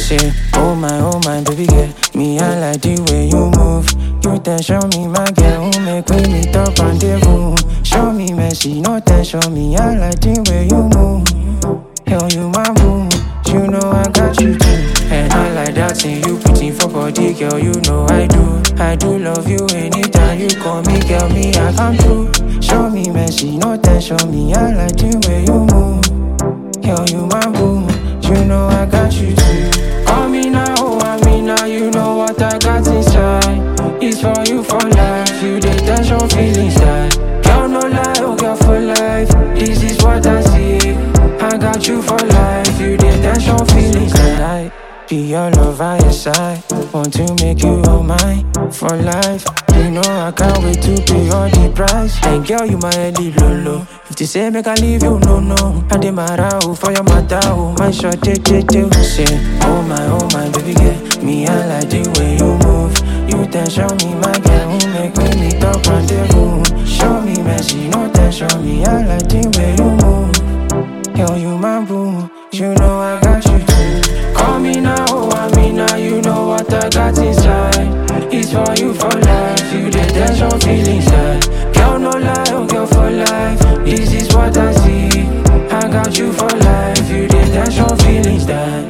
Say, oh my, baby girl. Me, I like the way you move. You show me my girl, who make we meet up on the room. Show me mercy, no tension. Me, I like the way you move. Yo, you my boo, you know I got you too. And I like that thing you put in for body, girl, you know I do. I do love you anytime you call me, girl, me, I come through. Show me mercy, no tension. Me, I like the way you move. Yo, you my boo, you know I got you too. Call me now, oh, I mean now, you know what I got inside. It's for you for life, you the tension feelings that. Girl, no lie, oh girl, for life. This is what I see. I got you for life, you the tension feelings that I be your love by your side. Want to make you all mine for life. You know I can't wait to pay all the price. And girl, you my Eddie Lolo. If they say make I leave you, no. I dey mara for your matter, oh my short say, oh my, baby girl. Me, I like the way you move. You show me my girl, who make me meet up on the room. Show me mercy, no tension. Me, I like the way you move. Yo, you my boo, you know I got you too. Call me now, oh, I mean now, you know what I got inside. It's for you for life, you the tension feelings that. Girl, no lie, oh girl, for life. This is what I see. I got you for life, you the tension feelings that.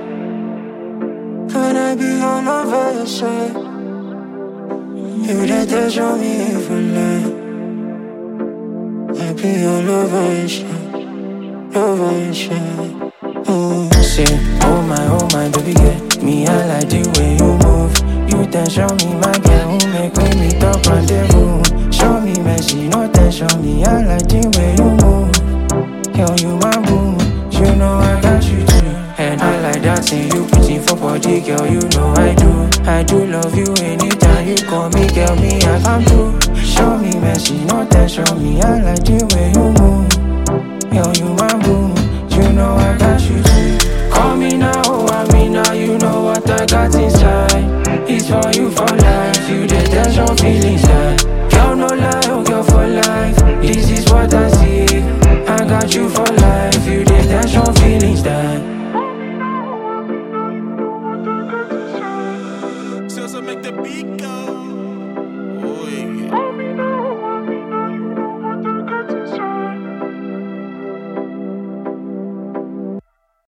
Can I be all over your side? You the tension me for life. I be all over your side. Say, oh my, baby girl. Me, I like the way you move. You show me my girl, who make me meet up on the room. Show me mercy, no tension. Me, I like the way you move. Yo, you my boo, you know I got you too. And I like that thing you put in for body, girl, you know I do. I do love you anytime you call me, girl, me, I come through. Show me mercy, no tension. Me, I like the way you move. Yo, you my boo, you know I got you too. Call me now, oh, I mean now, you know what I got inside. It's for you